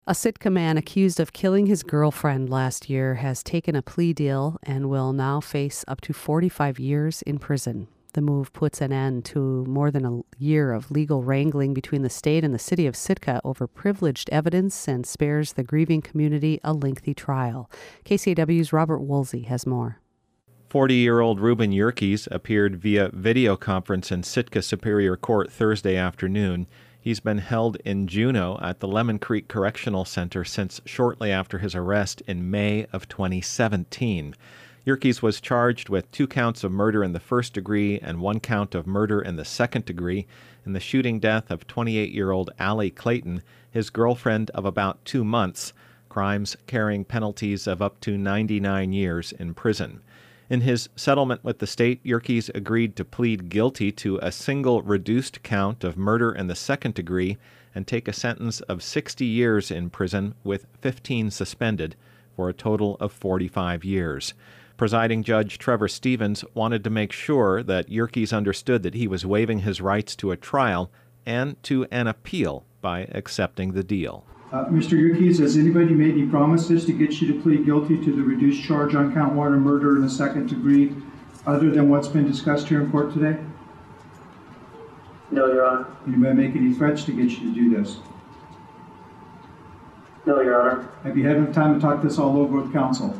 A Sitka man accused of killing his girlfriend last year has taken a plea deal and will now face up to 45 years in prison. The move puts an end to more than a year of legal wrangling between the state and the city of Sitka over privileged evidence and spares the grieving community a lengthy trial. KCAW's Robert Woolsey has more. 40-year-old Ruben Yerkes appeared via video conference in Sitka Superior Court Thursday afternoon. He's been held in Juneau at the Lemon Creek Correctional Center since shortly after his arrest in May of 2017. Yerkes was charged with 2 counts of murder in the first degree and 1 count of murder in the second degree in the shooting death of 28-year-old Allie Clayton, his girlfriend of about 2 months, crimes carrying penalties of up to 99 years in prison. In his settlement with the state, Yerkes agreed to plead guilty to a single reduced count of murder in the second degree and take a sentence of 60 years in prison with 15 suspended for a total of 45 years. Presiding Judge Trevor Stevens wanted to make sure that Yerkes understood that he was waiving his rights to a trial and to an appeal by accepting the deal. Mr. Yerkes, has anybody made any promises to get you to plead guilty to the reduced charge on count 1 of murder in the second degree, other than what's been discussed here in court today? No, Your Honor. Anybody make any threats to get you to do this? No, Your Honor. Have you had enough time to talk this all over with counsel?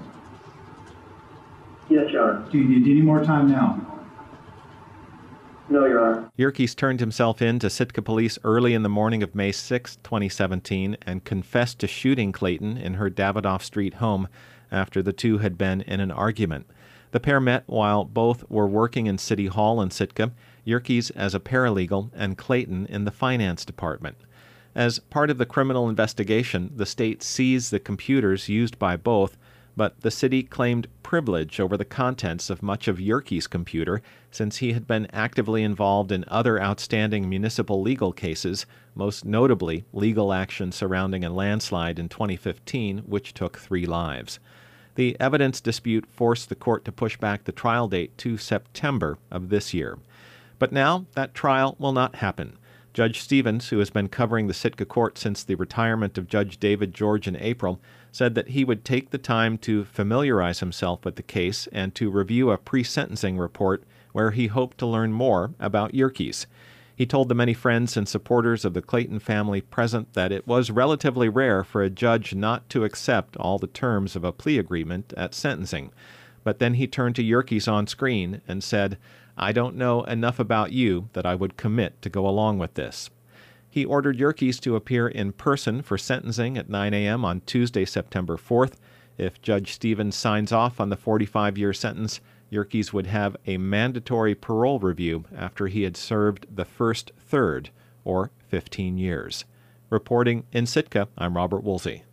Yes, Your Honor. Do you need any more time now? No, Your Honor. Yerkes turned himself in to Sitka police early in the morning of May 6, 2017, and confessed to shooting Clayton in her Davidoff Street home after the two had been in an argument. The pair met while both were working in City Hall in Sitka, Yerkes as a paralegal and Clayton in the finance department. As part of the criminal investigation, the state seized the computers used by both, but the city claimed privilege over the contents of much of Yerkes' computer since he had been actively involved in other outstanding municipal legal cases, most notably legal action surrounding a landslide in 2015, which took 3 lives. The evidence dispute forced the court to push back the trial date to September of this year. But now that trial will not happen. Judge Stevens, who has been covering the Sitka court since the retirement of Judge David George in April, said that he would take the time to familiarize himself with the case and to review a pre-sentencing report where he hoped to learn more about Yerkes. He told the many friends and supporters of the Clayton family present that it was relatively rare for a judge not to accept all the terms of a plea agreement at sentencing. But then he turned to Yerkes on screen and said, "I don't know enough about you that I would commit to go along with this." He ordered Yerkes to appear in person for sentencing at 9 a.m. on Tuesday, September 4th. If Judge Stevens signs off on the 45-year sentence, Yerkes would have a mandatory parole review after he had served the first third, or 15 years. Reporting in Sitka, I'm Robert Woolsey.